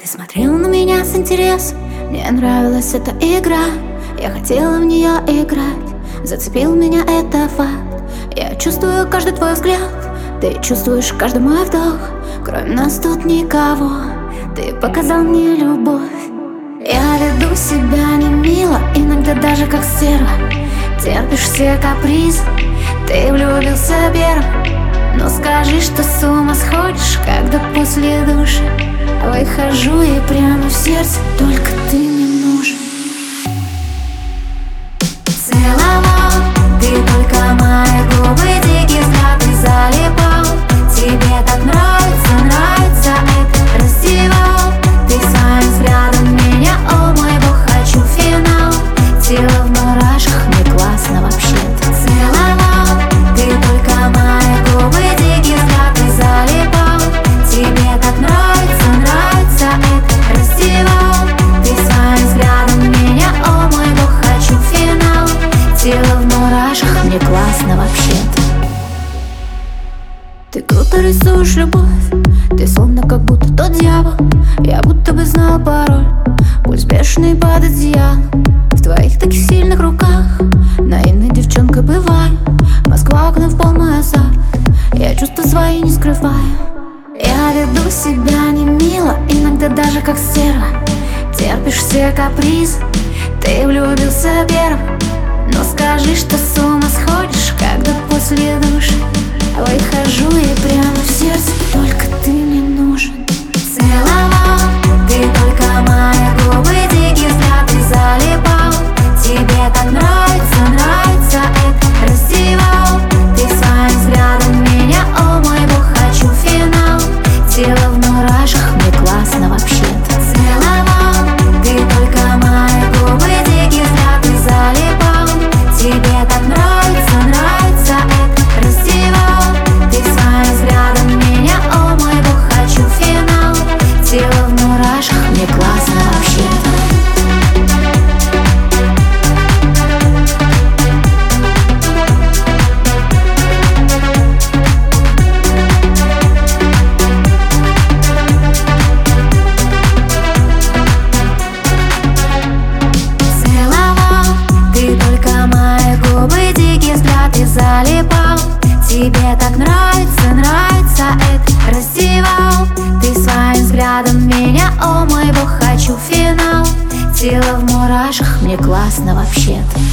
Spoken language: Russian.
смотрел на меня с интересом, мне нравилась эта игра. Я хотела в нее играть, зацепил меня это факт. Я чувствую каждый твой взгляд, ты чувствуешь каждый мой вдох. Кроме нас тут никого, ты показал мне любовь. Я веду себя не мило, иногда даже как стерва. Терпишь все капризы, ты влюбился первым. Но скажи, что с ума сходишь, когда после душа выхожу и прямо в сердце только ты мне нужен. Целовал, ты только мои губы, дикий взгляд, ты залипал. Тебе так нравится, нравится это, раздевал. Ты своим взглядом меня, о мой бог, хочу финал. Тело в мурашках, мне классно вообще-то. Целовал, ты только мои губы, дикий взгляд, ты залипал. Тебе так нравится, нравится это, раздевал. Ты своим взглядом меня, о мой бог, хочу финал. Тело в мурашках, мне классно вообще-то. Ты круто рисуешь любовь, ты словно как будто тот дьявол. Я будто бы знал пароль, пульс бешеный под одеялом. В твоих таких сильных руках наивной девчонкой бываю. Москва, окна в пол, мой азарт, я чувства свои не скрываю. Я веду себя не мило, иногда даже как стерва. Терпишь все капризы, ты влюбился первым. Но скажи, что с ума сходишь, когда после душа выхожу и прямо в сердце только ты мне нужен. Целовал, ты только мои губы, дикий взгляд, ты залипал. Тебе так нравится, нравится это, раздевал. Ты своим взглядом меня, о мой бог, хочу финал. Тело в мурашках, мне классно вообще-то. Целовал, ты только мои губы, дикий взгляд, ты залипал. Тебе так нравится, нравится это, раздевал. Ты своим взглядом меня, о мой бог, хочу финал. Тело в мурашках, мне классно вообще-то. Залипал, тебе так нравится, нравится это, раздевал. Ты своим взглядом меня, о мой бог, хочу финал. Тело в мурашках, мне классно вообще-то.